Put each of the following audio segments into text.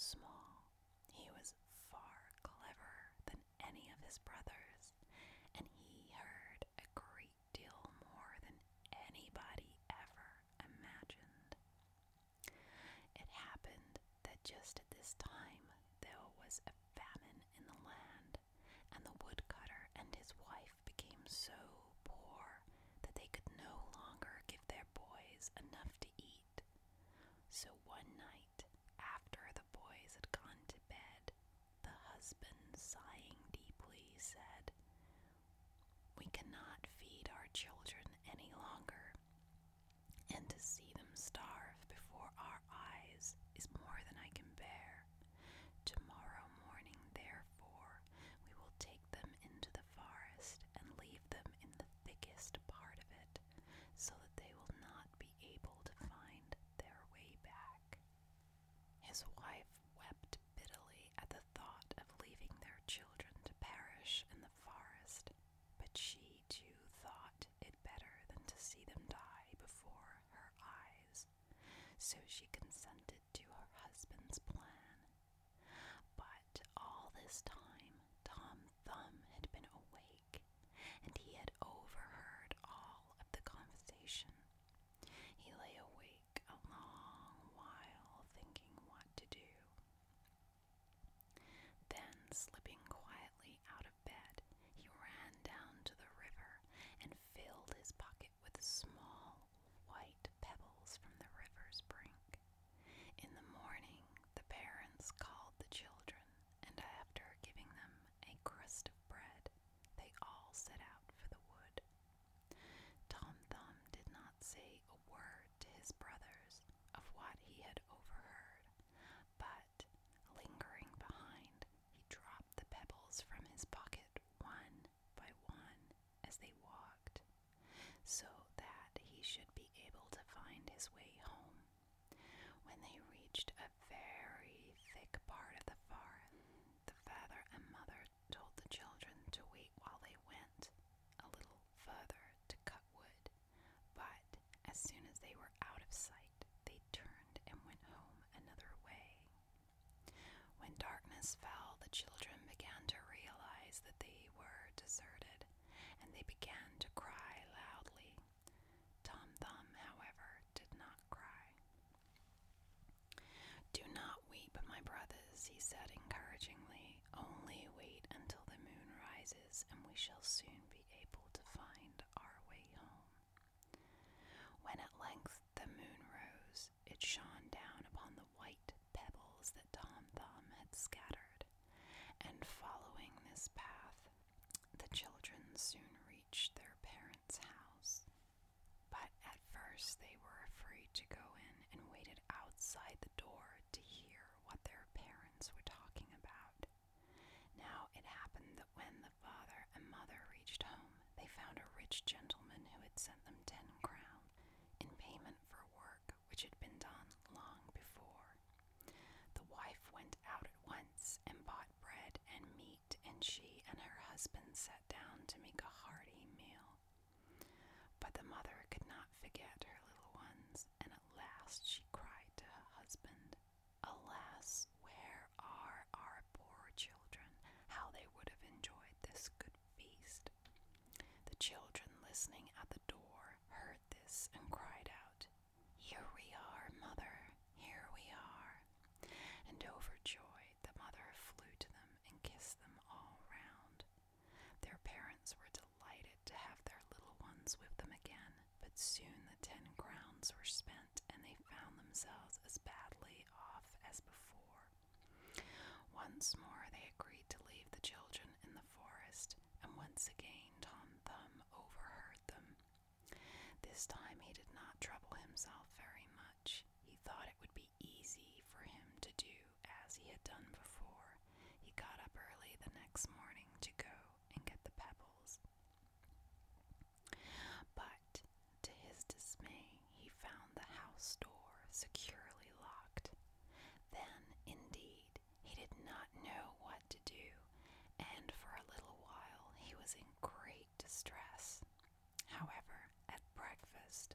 small. He was far cleverer than any of his brothers, and he heard a great deal more than anybody ever imagined. It happened that just at this time there was a famine in the land, and the woodcutter and his wife became so poor that they could no longer give their boys enough to eat. So one night, after the boys had gone to bed, the husband, sighing deeply, said, "We cannot feed our children any longer, and to see them starve before our eyes is more than I can bear. Tomorrow morning, therefore, we will take them into the forest and leave them in the thickest part of it, so that they will not be able to find their way back." His wife wept bitterly at the thought of leaving their children to perish in the forest, but she too thought it better than to see them die before her eyes, so she consented to her husband's plan. But all this time Tom Thumb had been awake, and he had overheard all of the conversation. He lay awake a long while thinking what to do. Then, slipping quietly out of bed, he ran down to the river and filled his pocket with small white pebbles from the river's brink. In the morning, the parents called the children, and after giving them a crust of bread, they all set out for the wood. Tom Thumb did not say a word to his brothers of what he had overheard, but, lingering behind, he dropped the pebbles from his pocket one by one as they walked, so that he should be able to find his way home. When they reached a very thick part of the forest, the father and mother told the children to wait while they went a little further to cut wood, but as soon as they were out of sight, they turned and went home another way. When darkness fell, the children began to realize that they were deserted, and they began to cry loudly. Tom Thumb, however, did not cry. "Do not weep, my brothers," he said encouragingly. "Only wait until the moon rises, and we shall soon be able to find our way home." When at length the moon rose, it shone down upon the white pebbles that Tom Thumb had scattered, and following this path, the children soon reached their parents' house. But at first they were afraid to go in and waited outside the door to hear what their parents were talking about. Now it happened that when the father and mother reached home, they found a rich gentleman who had sent them 10 crowns in payment for work which had been done long before. The wife went out at once and bought bread and meat, and she and her husband sat down to make a hearty meal. But the mother could not forget her little ones, and at last she cried to her husband, "Alas, where are our poor children? How they would have enjoyed this good feast." The children, listening at the door, heard this and cried out, "Here we are, mother, here we are." And overjoyed, the mother flew to them and kissed them all round. Their parents were delighted to have their little ones with them again, but soon the 10 crowns were spent, and they found themselves as badly off as before. Once more they agreed to leave the children in the forest, and once again Tom Thumb overheard them. This time he did not trouble himself very much. He thought it would be easy for him to do as he had done before. He got up early the next morning to go and get the pebbles. But to his dismay, he found the house door securely locked. Then, indeed, he did not know what to do, and for a little while he was in great distress. However, at breakfast,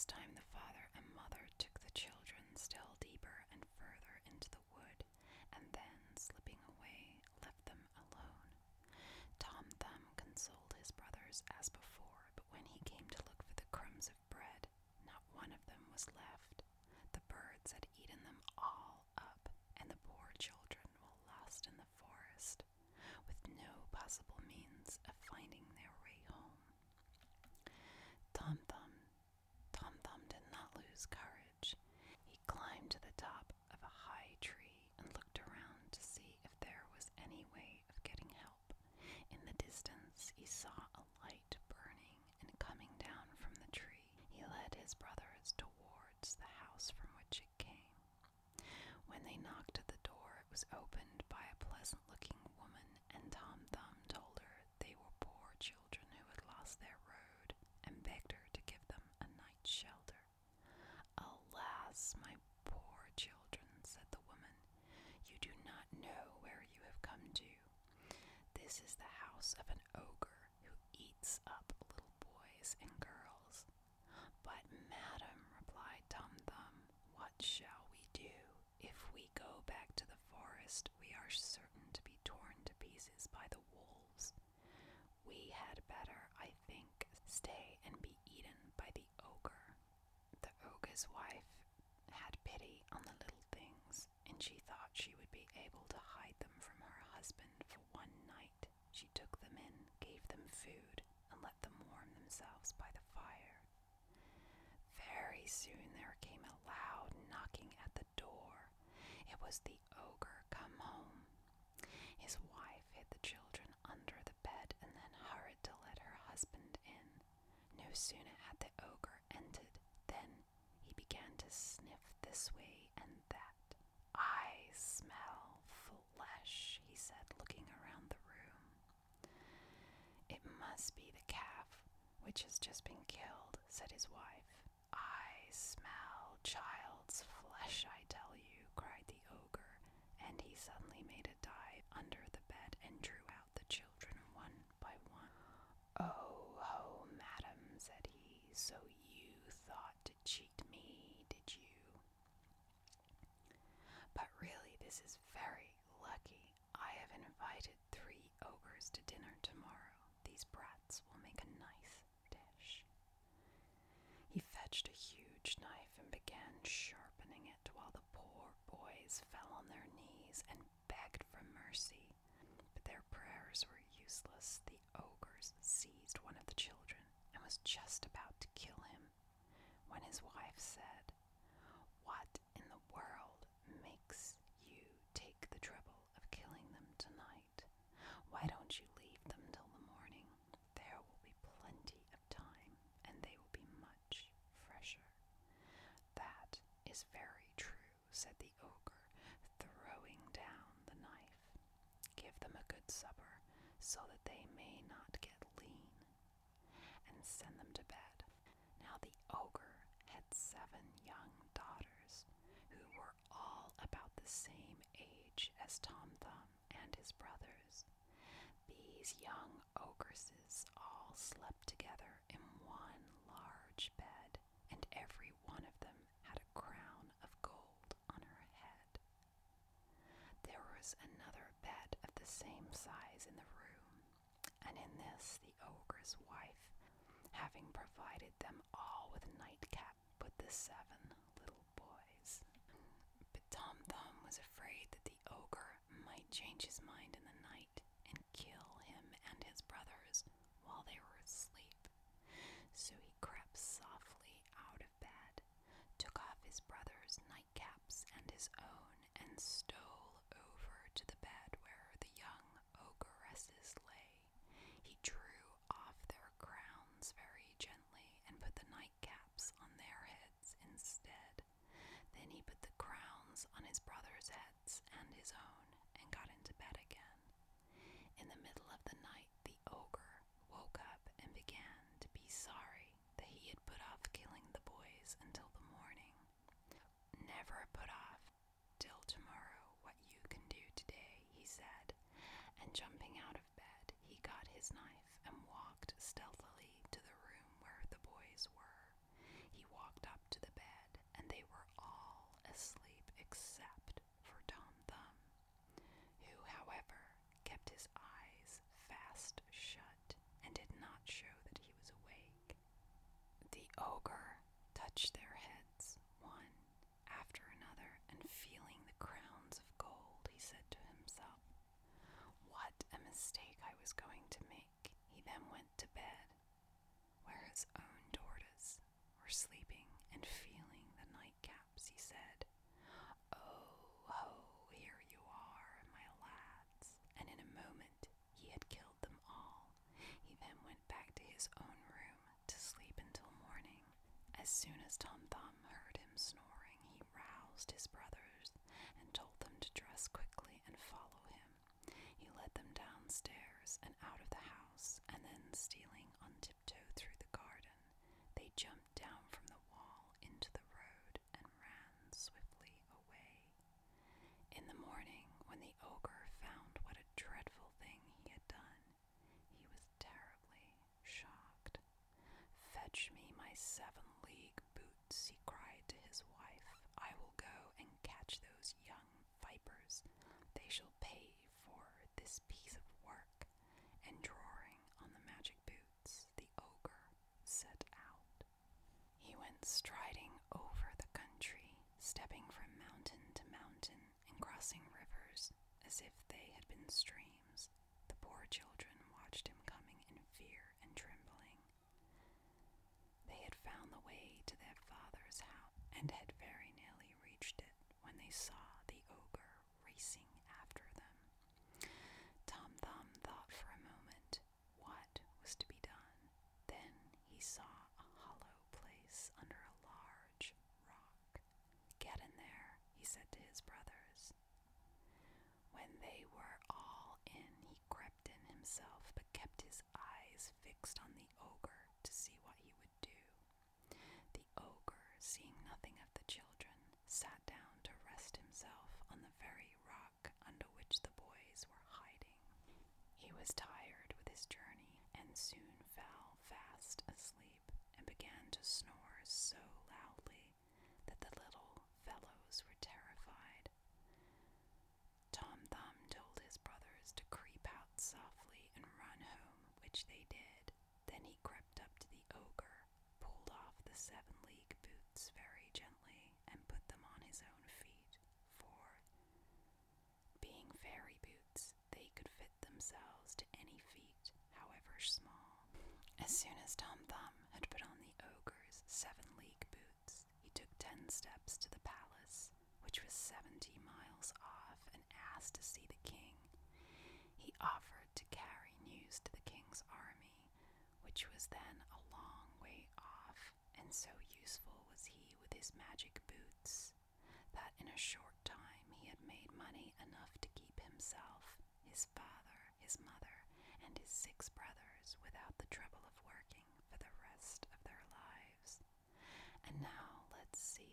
time the father and mother took the children still deeper and further into the wood, and then, slipping away, left them alone. Tom Thumb consoled his brothers as before, but when he came to look for the crumbs of bread, not one of them was left. The birds had eaten them all up, and the poor children were lost in the forest, with no possible means of finding their way home. Tom Thumb did not lose courage. He climbed to the top of a high tree and looked around to see if there was any way of getting help. In the distance, he saw a light burning and coming down from the tree. He led his brothers towards the house from which it came. When they knocked at the door, it was opened by a pleasant-looking woman, and Tom Thumb told her they were poor children who had lost their road, and begged her to give them a night's shelter. "Alas, my poor children," said the woman, "you do not know where you have come to. This is the house of an ogre who eats up little boys and girls." "But, madam," replied Tom Thumb, "what shall we do? If we go back to the forest, we are certain to be torn to pieces by the wolves. We had better, I think, stay and be eaten by the ogre." The ogre's wife had pity on the little things, and she thought she would be able to hide them from her husband for one night. She took them in, gave them food, and let them warm themselves by the fire. Very soon there came a loud knocking at the door. It was the ogre come home. His wife hid the children under the bed and then hurried to let her husband in. No sooner had the ogre entered than he began to sniff this way and that. "I smell flesh," he said, looking around the room. "It must be the calf which has just been killed," said his wife. "I smell child's flesh, I tell you," cried the ogre, and he suddenly made a dive under the bed and drew out the children one by one. "Oh ho, madam," said he, "so you thought to cheat me, did you? But really this is very lucky. I have invited 3 ogres to dinner tomorrow. These brats will make a nice dish." He fetched a huge knife and began sharpening it while the poor boys fell on their knees and begged for mercy. But their prayers were useless. The ogres seized one of the children and was just about to kill him when his wife said, "What in the world makes you take the trouble of killing them tonight? Why don't you leave them till the morning? There will be plenty of time, and they will be much fresher." "That is very true," said the ogre, throwing down the knife. "Give them a good supper, so that they may not get lean, and send them to bed." Now the ogre had 7 young daughters, who were all about the same age as Tom Thumb and his brothers. These young ogresses all slept together in one large bed, and every one of them had a crown of gold on her head. There was another bed of the same size in the room, and in this the ogre's wife, having provided them all with a nightcap, put the 7 little boys. But Tom Thumb was afraid that the ogre might change his mind in the night and kill him and his brothers while they were asleep. So he crept softly out of bed, took off his brothers' nightcaps and his own, and stole over to the bed where the young ogresses lay. He drew off their crowns very gently and put the nightcaps on their heads instead. Then he put the crowns on his brothers' heads and his own, and got into bed again. In the middle of the night, the ogre woke up and began to be sorry that he had put off killing the boys until the morning. "Never put off till tomorrow what you can do today," he said, and jumping out of bed, he got his knife and walked stealthily to the room where the boys were. He walked When they were all in, he crept in himself, but kept his eyes fixed on the ogre to see what he would do. The ogre, seeing nothing of the children, sat down to rest himself on the very rock under which the boys were hiding. He was tired with his journey, and soon fell fast asleep, and began to snore so loudly that the little fellows were terrified. Tom Thumb told his brothers to creep out softly and run home, which they did. Then he crept up to the ogre, pulled off the 7-league boots very gently, and put them on his own feet, for, being fairy boots, they could fit themselves to any feet, however small. As soon as Tom Thumb had put on the ogre's 7-league boots, he took 10 steps to the palace, which was 70 miles off, and asked to see the king. He offered to carry news to the king's army, which was then a long way off, and so useful was he with his magic boots, that in a short time he had made money enough to keep himself, his father, his mother, and his 6 brothers without the trouble of working for the rest of their lives. And now let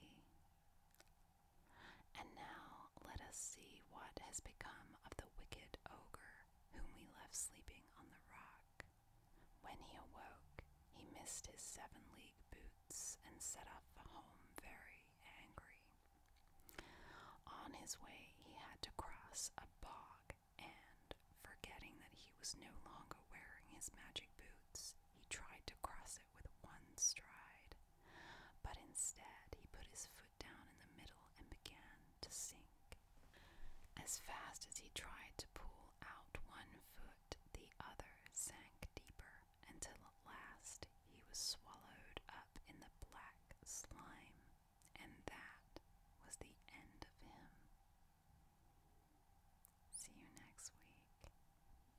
us see what has become of the wicked ogre whom we left sleeping on the rock. When he awoke, he missed his 7-league boots and set off for home very angry. On his way, he had to cross a bog, and, forgetting that he was no longer wearing his magic boots, he tried to cross it with one stride. But instead, he put his foot down in the middle and began to sink. As fast as he tried to